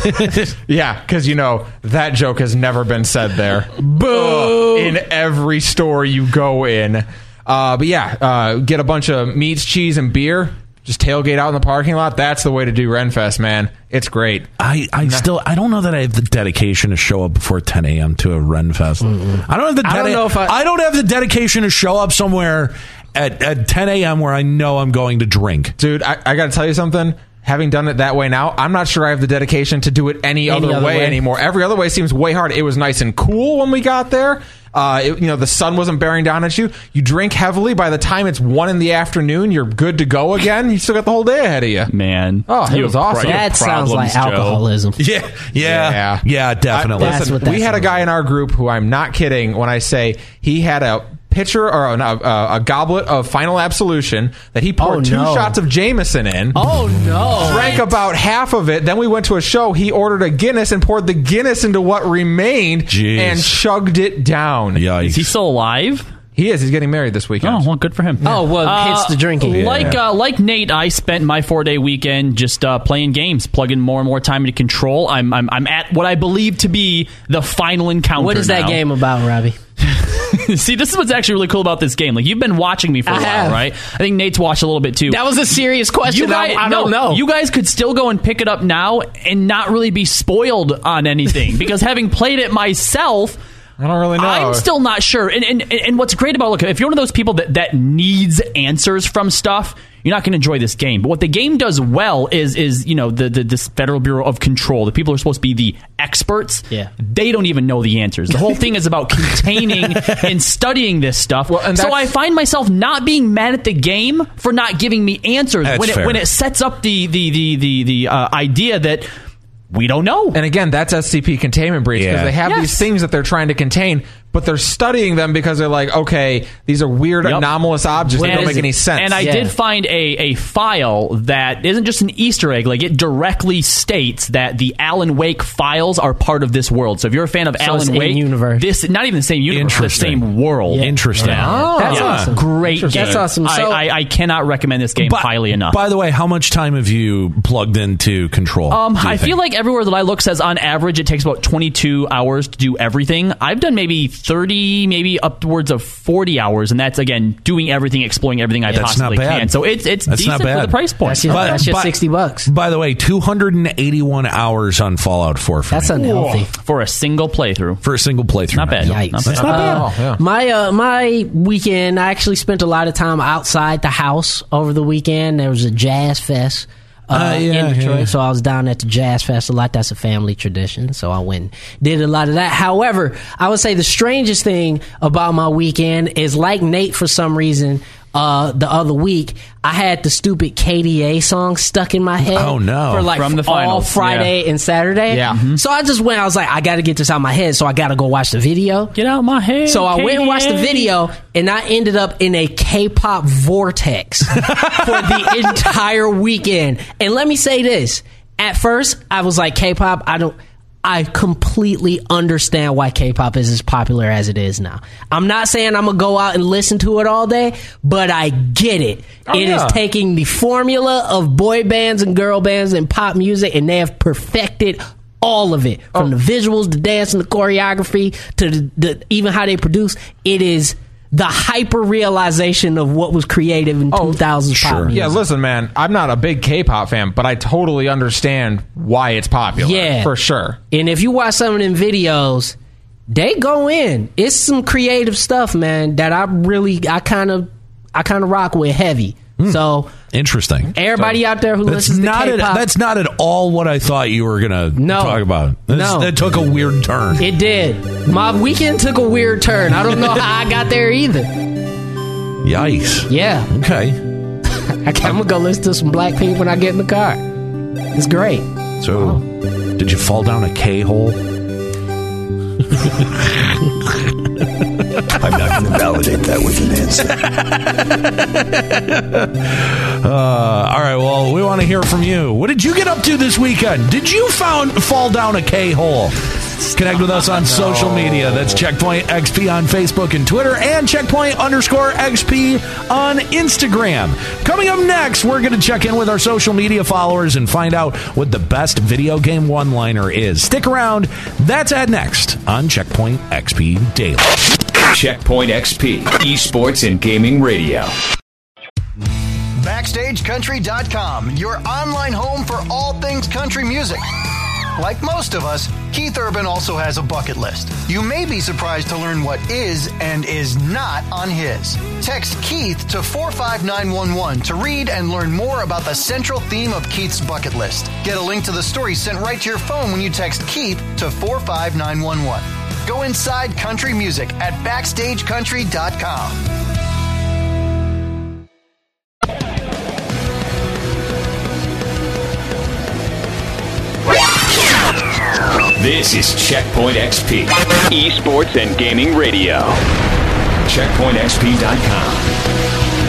Yeah, because you know that joke has never been said there. Boo! In every store you go in. Uh, but yeah, uh, get a bunch of meats, cheese, and beer. Just tailgate out in the parking lot. That's the way to do Renfest, man. It's great. I, I still I don't know that I have the dedication to show up before ten a.m. to a Renfest. I don't have the I don't dedi- know if I- I don't have the dedication to show up somewhere at, at ten a.m. where I know I'm going to drink. Dude, I, I got to tell you something. Having done it that way now, I'm not sure I have the dedication to do it any, Any other, other way, way? anymore. Every other way seems way hard. It was nice and cool when we got there. Uh, it, you know, the sun wasn't bearing down at you. You drink heavily. By the time it's one in the afternoon, you're good to go again. You still got the whole day ahead of you. Man, Oh, it You was have awesome. pro- you have That sounds like problems, Joe. alcoholism. Yeah, yeah, yeah, Yeah. definitely. I- That's listen, what that we had a sounds guy like. in our group who I'm not kidding when I say he had a pitcher or a, a, a goblet of Final Absolution that he poured Oh, two no. shots of Jameson in. Oh no! Drank about half of it. Then we went to a show. He ordered a Guinness and poured the Guinness into what remained Jeez. and chugged it down. Yikes. Is he still alive? He is. He's getting married this weekend. Oh, well, good for him. Oh, well, hits the drinking. Like uh, like Nate, I spent my four day weekend just uh, playing games, plugging more and more time into Control. I'm, I'm I'm at what I believe to be the final encounter. What is that now. game about, Robbie? See, this is what's actually really cool about this game. Like, you've been watching me for a I while, have. right? I think Nate's watched a little bit too. That was a serious question. You guys, I, I no, don't know. You guys could still go and pick it up now and not really be spoiled on anything because having played it myself, I don't really know. I'm still not sure. And and, and what's great about look, if you're one of those people that, that needs answers from stuff, you're not going to enjoy this game. But what the game does well is is you know the, the this Federal Bureau of Control, the people who are supposed to be the experts. Yeah. They don't even know the answers. The whole thing is about containing and studying this stuff. Well, and so that's- I find myself not being mad at the game for not giving me answers That's when it fair. when it sets up the the the the, the uh, idea that we don't know. And again, that's S C P containment breach because Yeah. they have Yes. these things that they're trying to contain. but they're studying them because they're like, okay, these are weird, Yep. anomalous objects that And- don't make any sense. And I Yeah. did find a, a file that isn't just an Easter egg. Like, it directly states that the Alan Wake files are part of this world. So if you're a fan of So Alan it's in Wake, universe. this not even the same universe, the Interesting. same world. Yeah. Interesting. Yeah. That's Yeah. awesome. Great game. That's awesome. I, So- I, I cannot recommend this game But- highly enough. By the way, how much time have you plugged into Control? Um, do you I think? feel like everywhere that I look says on average it takes about twenty-two hours to do everything. I've done maybe thirty, maybe upwards of forty hours, and that's again doing everything, exploring everything I That's not possibly bad. can. So it's it's That's not decent for bad. the price point. That's just, But- that's just but- sixty bucks. By the way, two hundred eighty-one hours on Fallout four for That's me. unhealthy. For a single playthrough. For a single playthrough. Not bad. man. Yikes. Not bad. It's not bad. Oh, yeah. My uh, my weekend, I actually spent a lot of time outside the house over the weekend. There was a jazz fest uh, Uh, yeah, in Detroit, yeah. so I was down at the jazz fest a lot. That's a family tradition, so I went and did a lot of that. However, I would say the strangest thing about my weekend is, like Nate, for some reason, uh, the other week, I had the stupid K D A song stuck in my head. Oh, no. For like From the all finals, Friday and Saturday. Yeah. Mm-hmm. So I just went. I was like, I got to get this out of my head. So I got to go watch the video. Get out of my head. So I went and watched the K D A. video, and I ended up in a K-pop vortex for the entire weekend. And let me say this: at first, I was like, K-pop, I don't. I completely understand why K-pop is as popular as it is now. I'm not saying I'm gonna go out and listen to it all day, but I get it. Oh, It is yeah. taking the formula of boy bands and girl bands and pop music, and they have perfected all of it, from Oh. the visuals, the dance, and the choreography to the, the even how they produce. It is the hyper realization of what was creative in Oh, two thousands pop sure. music. Yeah, listen, man, I'm not a big K-pop fan, but I totally understand why it's popular. Yeah. For sure. And if you watch some of them videos, they go in. It's some creative stuff, man, that I really, I kind of, I kind of rock with heavy. So Interesting. everybody out there who That's listens not to at, K-pop, that's not at all what I thought you were going to No. talk about. That's- No. That took a weird turn. it did. My weekend took a weird turn. I don't know how I got there either. Yikes. Yeah, Okay. I'm gonna go listen to some Blackpink when I get in the car. It's great. So, did you fall down a K-hole? I'm not going to validate that with an answer. Uh, all right, well, we want to hear from you. What did you get up to this weekend? Did you found, fall down a K-hole? Connect with us on social media. That's Checkpoint X P on Facebook and Twitter, and Checkpoint underscore X P on Instagram. Coming up next, we're going to check in with our social media followers and find out what the best video game one-liner is. Stick around. That's at next on Checkpoint X P Daily. Checkpoint X P, esports and gaming radio. Backstage Country dot com, your online home for all things country music. Like most of us, Keith Urban also has a bucket list. You may be surprised to learn what is and is not on his. Text Keith to four five nine one one to read and learn more about the central theme of Keith's bucket list. Get a link to the story sent right to your phone when you text Keith to four five nine one one. Go inside country music at Backstage Country dot com. This is Checkpoint X P, esports and gaming radio. Checkpoint X P dot com.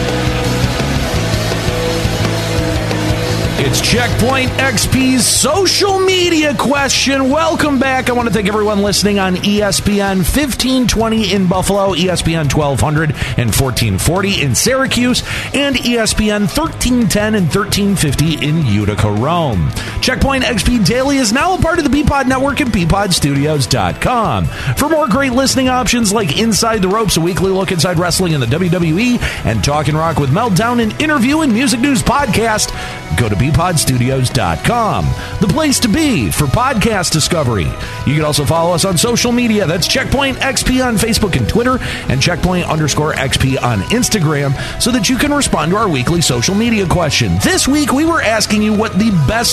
It's Checkpoint X P's social media question. Welcome back. I want to thank everyone listening on E S P N fifteen twenty in Buffalo, E S P N twelve hundred and fourteen forty in Syracuse, and E S P N thirteen ten and thirteen fifty in Utica, Rome. Checkpoint X P Daily is now a part of the Beepod Network at beepod studios dot com. For more great listening options like Inside the Ropes, a weekly look inside wrestling in the W W E, and Talkin' Rock with Meltdown, an interview and music news podcast, go to beepod studios dot com, the place to be for podcast discovery. You can also follow us on social media. That's Checkpoint X P on Facebook and Twitter, and Checkpoint underscore X P on Instagram, so that you can respond to our weekly social media question. This week, we were asking you what the best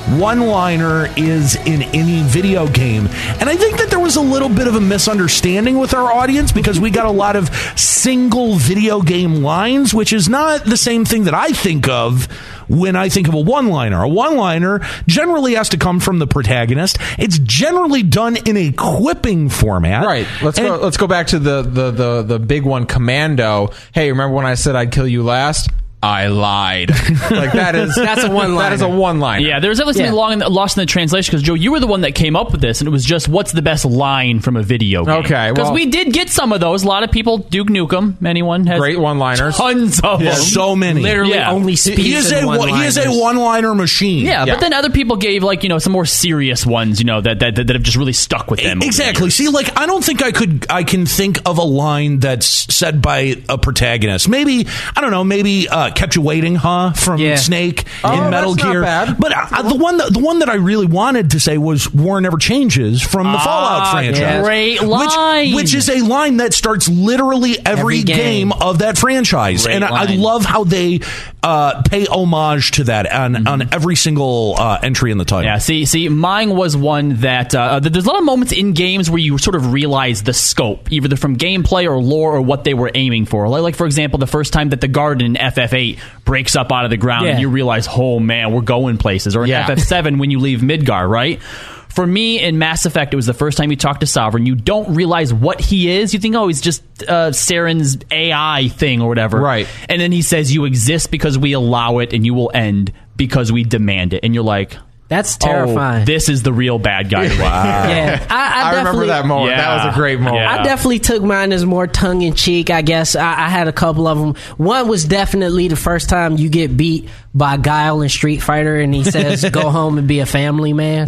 one-liner is in any video game. And I think that there was a little bit of a misunderstanding with our audience because we got a lot of single video game lines, which is not the same thing that I think of when I think of a one-liner. A one-liner generally has to come from the protagonist. It's generally done in a quipping format. Right. Let's and go let's go back to the, the, the, the big one, Commando. Hey, remember when I said I'd kill you last? I lied. Like that is That's a one-liner. That is a one-liner. Yeah, there was definitely something Yeah. long in the, lost in the translation because, Joe, you were the one that came up with this, and it was just, what's the best line from a video game? Okay, Because well- we did get some of those. A lot of people, Duke Nukem, anyone has Great one-liners. tons of them. so many. Literally Yeah. only He speaks is, in a, one- he is a one-liners. one-liner machine. Yeah, Yeah. but then other people gave, like, you know, some more serious ones, you know, that that, that have just really stuck with them. over the Exactly. years. See, like, I don't think I could, I can think of a line that's said by a protagonist. Maybe, I don't know, maybe uh, Kept You Waiting, huh? From Yeah. Snake Oh, in Metal that's not Gear. bad. But uh, the one that, the one that I really wanted to say was War Never Changes from the Ah, Fallout franchise. yeah. Great Which, line. which is a line that starts literally every, Every game. game. of that franchise. Great and I, I line. love how they uh, pay homage to that on, Mm-hmm. on every single uh, entry in the title. Yeah, see, see, mine was one that uh, there's a lot of moments in games where you sort of realize the scope, either from gameplay or lore or what they were aiming for. Like, like for example, the first time that the garden in F F eight breaks up out of the ground Yeah. and you realize, oh man, we're going places. Or in Yeah. F F seven when you leave Midgar, right? For me, in Mass Effect, it was the first time you talk to Sovereign. You don't realize what he is. You think, oh, he's just uh, Saren's A I thing or whatever. Right. And then he says, you exist because we allow it, and you will end because we demand it. And you're like, That's oh, terrifying. this is the real bad guy. Wow. Yeah, I, I, I remember definitely- that moment. Yeah. That was a great moment. Yeah. I definitely took mine as more tongue in cheek. I guess I, I had a couple of them. One was definitely the first time you get beat by Guile in Street Fighter, and he says, "Go home and be a family man."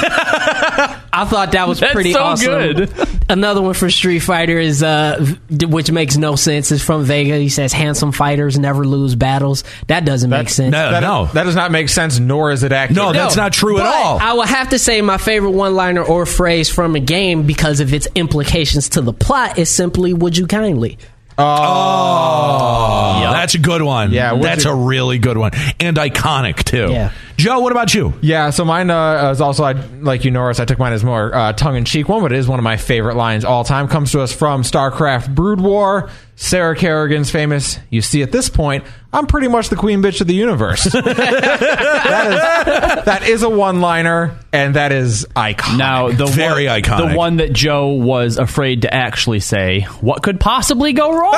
I thought that was That's pretty so awesome. good. Another one for Street Fighter is, uh, v- which makes no sense, is from Vega. He says, "Handsome fighters never lose battles." That doesn't make sense. no. That, that does not make sense, nor is it accurate. No, that's not true at But all. I would have to say my favorite one-liner or phrase from a game, because of its implications to the plot, is simply "Would you kindly?" Oh, Yep. that's a good one. Yeah, would that's you- a really good one and iconic too. Yeah. Joe, what about you? Yeah, so mine uh, is also, I, like you, Norris, I took mine as more uh, tongue-in-cheek one, but it is one of my favorite lines all time. Comes to us from StarCraft Brood War. Sarah Kerrigan's famous, "You see, at this point, I'm pretty much the queen bitch of the universe." that, is, that is a one-liner, and that is iconic. Now, the Very one, iconic. The one that Joe was afraid to actually say, what could possibly go wrong?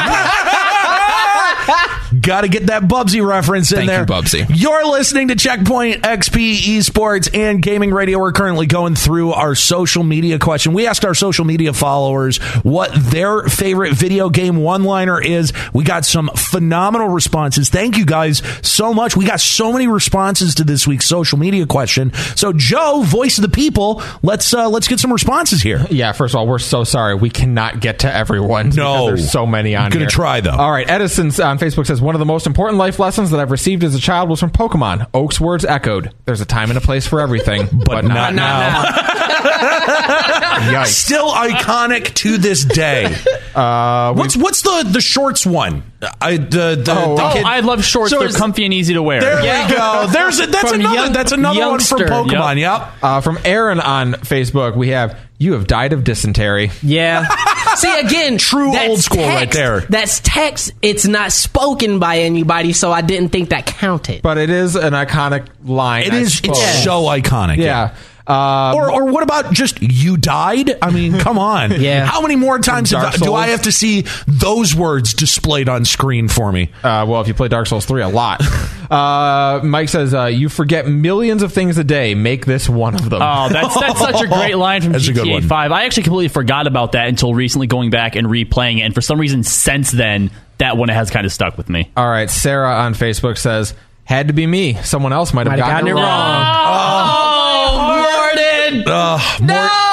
Got to get that Bubsy reference in Thank there. you, Bubsy. You're listening to Checkpoint X P Esports and Gaming Radio. We're currently going through our social media question. We asked our social media followers what their favorite video game one-liner is. We got some phenomenal responses. Thank you guys so much. We got so many responses to this week's social media question. So, Joe, voice of the people, let's uh, let's get some responses here. Yeah, first of all, we're so sorry. We cannot get to everyone. No. because there's so many on I'm gonna here. try, though. All right, Edison on Facebook says, one of the most important life lessons that I've received as a child was from Pokemon. Oak's words echoed. There's a time and a place for everything, but, not now. Yikes. Still iconic to this day. Uh, we- What's what's the the shorts one? I the, the, Oh, the Oh, kid- I love shorts. So They're is- comfy and easy to wear. There Yeah. we go. There's a, that's From another young- that's another youngster. one from Pokemon. Yep. uh, from Aaron on Facebook, we have, "You have died of dysentery." Yeah. See, again, True that's old school right text. there. That's text. It's not spoken by anybody, so I didn't think that counted. But it is an iconic line. It I is. suppose. It's so iconic. Yeah. Um, Or, or what about just "you died"? I mean, come on. Yeah. How many more times Dark have, do I Souls. have to see those words displayed on screen for me? Uh, well, if you play Dark Souls three a lot. uh, Mike says, uh, "You forget millions of things a day. Make this one of them." Oh, that's that's such a great line from That's a good G T A one. five. I actually completely forgot about that until recently going back and replaying it. And for some reason, since then, that one has kind of stuck with me. All right, Sarah on Facebook says, "Had to be me. Someone else might have Might have gotten, gotten it it wrong." wrong. Oh, Morton! Uh, Mort-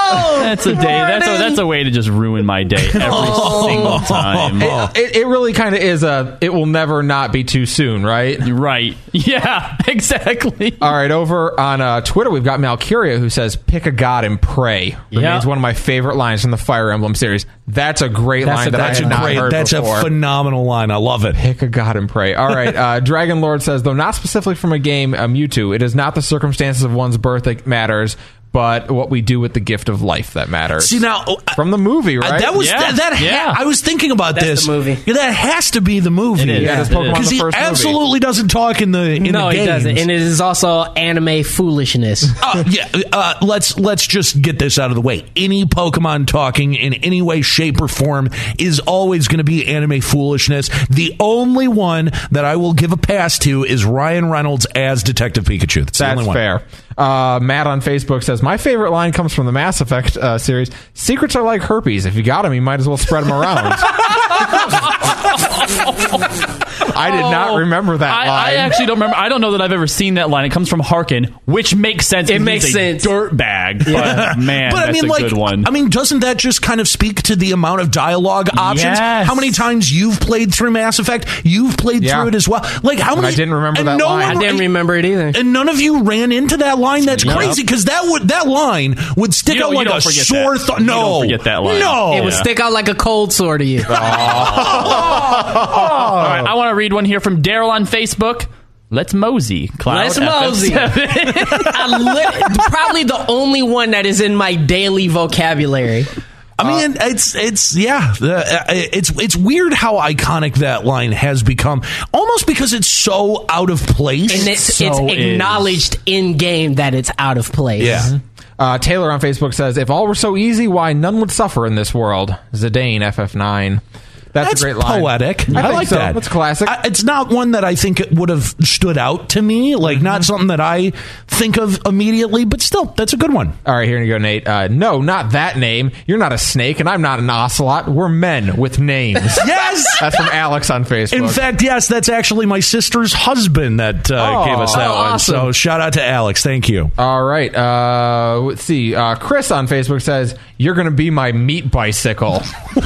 That's a day. That's a, that's a way to just ruin my day every Oh. single time. It, it, it really kind of is a. It will never not be too soon, right? Right. Yeah. Exactly. All right. Over on uh, Twitter, we've got Malcuria who says, "Pick a god and pray." Remains Yeah. one of my favorite lines from the Fire Emblem series. That's a great That's line a, that that's I a had not great. heard That's before. a phenomenal line. I love it. Pick a god and pray. All right. Uh, Dragon Lord says, though not specifically from a game, uh, Mewtwo, it is not the circumstances of one's birth that matters, but what we do with the gift of life that matters. See now, from the movie, right? Uh, that was Yeah. that. that ha- Yeah. I was thinking about That's this the movie. Yeah, that has to be the movie. It is. Yeah, Yeah, it's it Pokemon is. the Because he first movie. absolutely doesn't talk in the in no, the he games. doesn't, and it is also anime foolishness. Uh, yeah, uh, let's let's just get this out of the way. Any Pokemon talking in any way, shape, or form is always going to be anime foolishness. The only one that I will give a pass to is Ryan Reynolds as Detective Pikachu. That's, the That's only one. fair. Uh, Matt on Facebook says, my favorite line comes from the Mass Effect uh, series. Secrets are like herpes. If you got them, you might as well spread them around. I did not remember that I, line. I actually don't remember. I don't know that I've ever seen that line. It comes from Harkin, which makes sense. It because makes he's a sense. Dirtbag, but man, But that's I mean, a like, good one. I mean, doesn't that just kind of speak to the amount of dialogue options? Yes. How many times you've played through Mass Effect? You've played Yeah. through it as well. Like how And many? I didn't remember and that no line. I one- didn't remember it either. And none of you ran into that line. That's Nope. crazy because that would that line would stick You don't- out you like don't a forget sore that. thumb. You No, don't forget that line. No, It would Yeah. stick out like a cold sore to you. All right, I want to read one here from Daryl on Facebook. Let's mosey. Cloud Let's F F mosey. seven. I li- probably the only one that is in my daily vocabulary. I mean, it's it's yeah, uh, it's it's weird how iconic that line has become, almost because it's so out of place. And it's, So it's is. acknowledged in game that it's out of place. yeah. Uh, Taylor on Facebook says, if all were so easy, why none would suffer in this world? Zidane, F F nine. That's, That's a great line. poetic. I, I, think like so. that. That's classic. I, it's not one that I think it would have stood out to me. Like, Mm-hmm. not something that I think of immediately, but still, that's a good one. All right, here you go, Nate. Uh, no, not that name. You're not a snake, and I'm not an ocelot. We're men with names. Yes! That's from Alex on Facebook. In fact, yes, that's actually my sister's husband that uh, Oh, gave us that oh, one. awesome. So shout out to Alex. Thank you. All right. Uh, let's see. Uh, Chris on Facebook says, you're going to be my meat bicycle.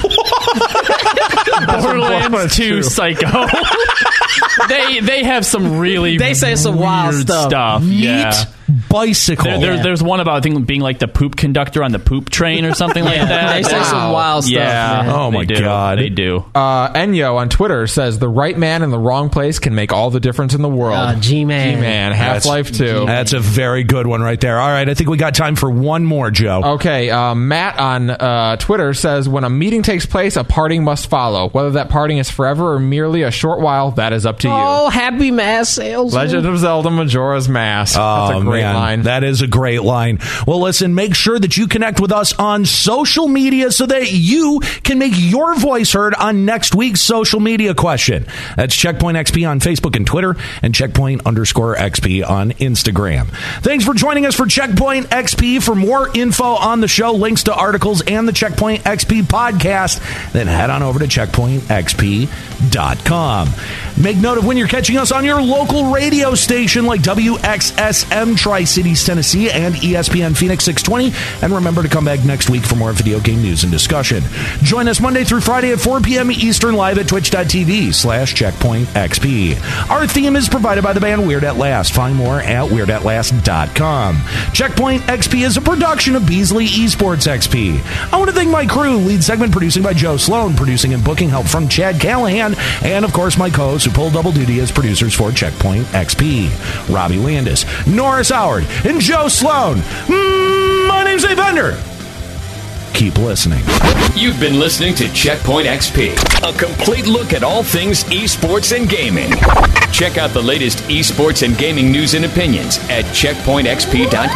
Borderlands two Psycho. they they have some really They say some wild weird stuff. Meat Yeah. bicycle. There, there- Yeah. There's one about I think being like the poop conductor on the poop train or something like that. They say some Wow. wild stuff. Yeah. man. Oh, my they do. God. They do. Uh, Enyo on Twitter says, the right man in the wrong place can make all the difference in the world. Uh, G-Man. G-Man. Half-Life two. That's a very good one right there. All right, I think we got time for one more, Joe. Okay, uh, Matt on uh, Twitter says, when a meeting takes place, a parting must follow. Whether that parting is forever or merely a short while, that is up to you. Oh, happy mass sales. Legend of Zelda Majora's Mask. Oh, That's a great man. line. That is a great line. Well, listen, make sure that you connect with us on social media so that you can make your voice heard on next week's social media question. That's Checkpoint X P on Facebook and Twitter, and Checkpoint underscore X P on Instagram. Thanks for joining us for Checkpoint X P. For more info on the show, links to articles, and the Checkpoint X P podcast, then head on over to checkpoint x p dot com. Make note of when you're catching us on your local radio station like W X S M Tri-Cities, Tennessee, and E S P N Phoenix six twenty. And remember to come back next week for more video game news and discussion. Join us Monday through Friday at four p.m. Eastern live at twitch.tv slash checkpoint XP. Our theme is provided by the band Weird at Last. Find more at weird at last dot com. Checkpoint X P is a production of Beasley Esports X P. I want to thank my crew, lead segment producing by Joe Sloan, producing and booking help from Chad Callahan, and of course my co-hosts who pull double duty as producers for Checkpoint X P. Robbie Landis, Norris Howard, and Joe Sloan. Mm, my name's Dave Bender. Keep listening. You've been listening to Checkpoint X P, a complete look at all things esports and gaming. Check out the latest esports and gaming news and opinions at checkpoint x p dot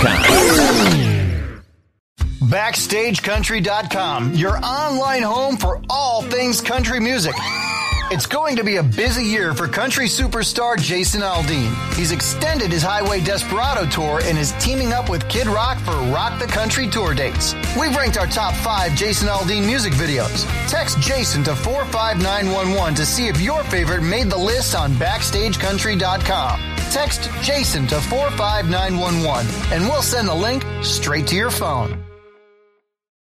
com. Backstage Country dot com, your online home for all things country music. It's going to be a busy year for country superstar Jason Aldean. He's extended his Highway Desperado tour and is teaming up with Kid Rock for Rock the Country tour dates. We've ranked our top five Jason Aldean music videos. Text Jason to four five nine one one to see if your favorite made the list on Backstage Country dot com. Text Jason to four five nine one one and we'll send the link straight to your phone.